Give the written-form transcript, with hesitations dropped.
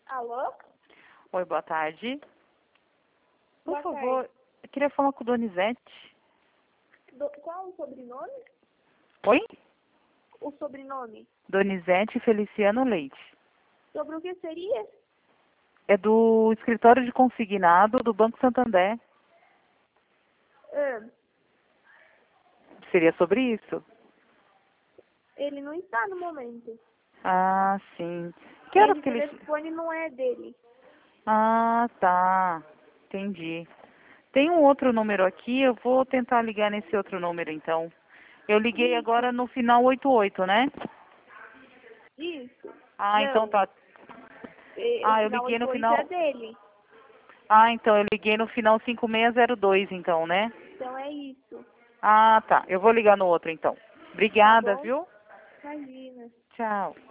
Alô? Oi, boa tarde. Por Boa favor, tarde. eu queria falar com Donizete. Qual o sobrenome? Oi? O sobrenome. Donizete Feliciano Leite. Sobre o que seria? É do escritório de consignado do Banco Santander. Ah, Seria sobre isso? ele não está no momento. Ah, sim. Que horas Esse que ele... telefone não é dele. Ah, tá. Entendi. Tem um outro número aqui, eu vou tentar ligar nesse outro número então. Eu liguei agora no final 88, né? Isso. Ah, então Não. tá. O Ah, eu final liguei no 88 é final... dele. Ah, então eu liguei no final 5602, então, né? Então é isso. Ah, tá. Eu vou ligar no outro, então. Tá Obrigada, bom? viu? Imagina. Tchau.